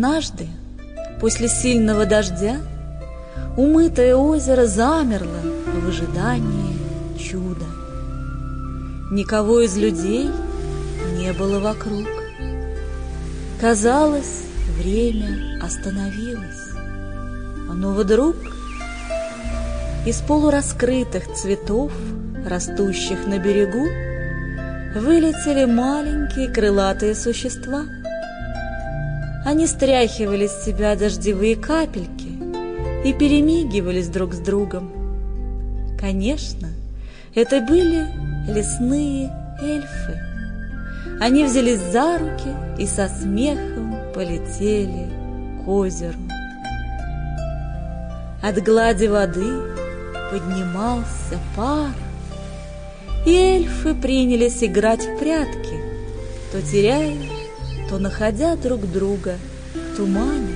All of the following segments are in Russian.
Однажды, после сильного дождя, умытое озеро замерло в ожидании чуда. Никого из людей не было вокруг. Казалось, время остановилось. Но вдруг из полураскрытых цветов, растущих на берегу, вылетели маленькие крылатые существа. Они стряхивали с себя дождевые капельки и перемигивались друг с другом. Конечно, это были лесные эльфы. Они взялись за руки и со смехом полетели к озеру. От глади воды поднимался пар, и эльфы принялись играть в прятки, то теряя, то находя друг друга в тумане.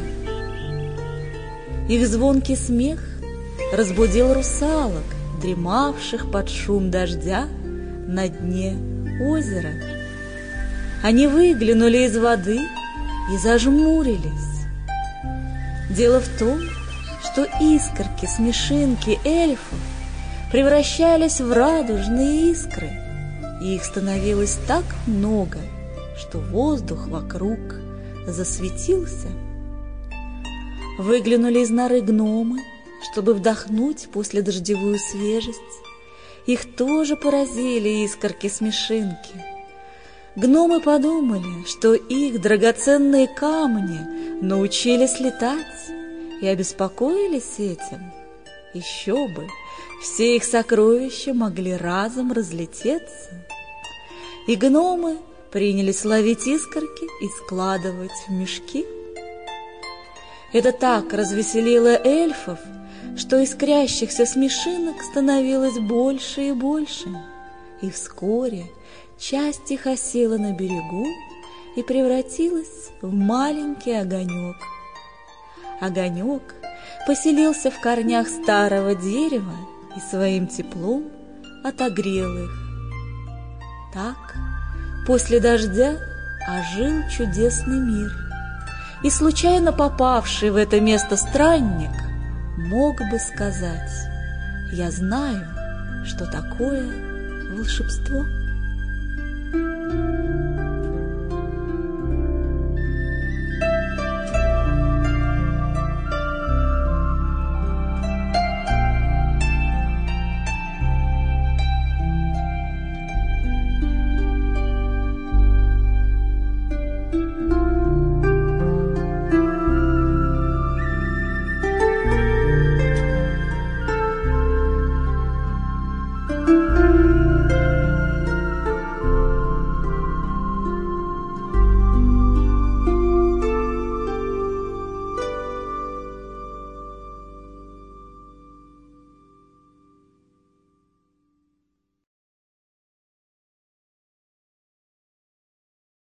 Их звонкий смех разбудил русалок, дремавших под шум дождя на дне озера. Они выглянули из воды и зажмурились. Дело в том, что искорки-смешинки эльфов превращались в радужные искры, и их становилось так много, что воздух вокруг засветился. Выглянули из норы гномы, чтобы вдохнуть после дождевую свежесть. Их тоже поразили искорки-смешинки. Гномы подумали, что их драгоценные камни научились летать, и обеспокоились этим. Еще бы, все их сокровища могли разом разлететься. И гномы принялись ловить искорки и складывать в мешки. Это так развеселило эльфов, что искрящихся смешинок становилось больше и больше. И вскоре часть их осела на берегу и превратилась в маленький огонек. Огонек поселился в корнях старого дерева и своим теплом отогрел их. Так после дождя ожил чудесный мир, и случайно попавший в это место странник мог бы сказать: «Я знаю, что такое волшебство».